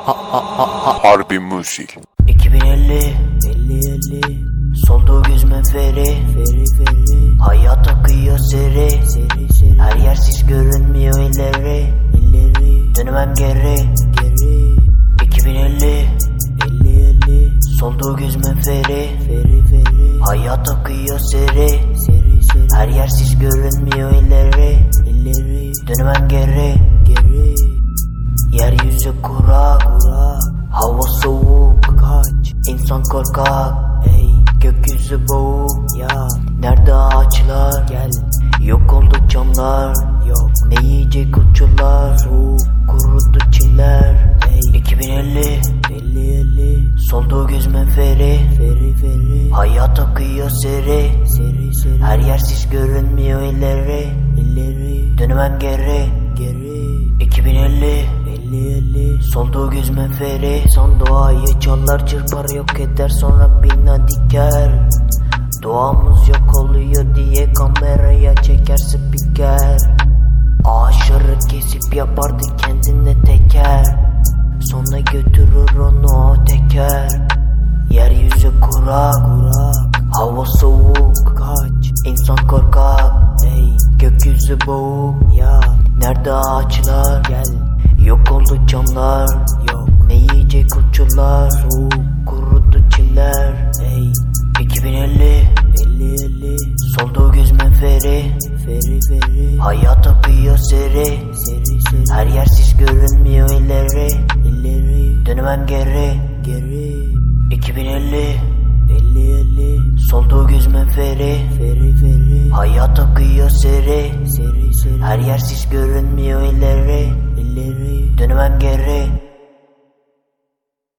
Harbi müzik. 2050 soldu gözüme feri. Hayat akıyor seri. Her yer sis görünmüyor ileri. Dönemem geri. 2050 soldu gözüme feri. Hayat akıyor seri. Her yer sis görünmüyor ileri. Dönemem geri. Yeryüzü kurak, hava soğuk, insan korkak, gökyüzü boğuk. Nerede ağaçlar? Yok oldu camlar. Ne yiyecek uçurlar? Kurudu çiller. 2050 soldu gözüme feri. Hayat akıyor seri. Her yer sis görünmüyor ileri. Dönemem geri. 2050 soldu gözüme feri. Son doğayı çalar çırpar yok eder sonra bina diker. Doğamız yok oluyor diye kameraya çeker spiker. Ağaçları kesip yapardı kendine teker. Sonra götürür onu o teker. Yeryüzü kurak, hava soğuk, insan korkak, gökyüzü boğuk. Nerede ağaçlar? Yok oldu camlar. Ne yiyecek uçurlar? Kurudu çimler. 2050 soldu gözüme feri. Hayat akıyor seri. Her yer sis görünmüyor ileri. Dönemem geri. 2050 soldu gözüme feri. Hayat akıyor seri. Her yer sis görünmüyor ileri. Dönemem geri.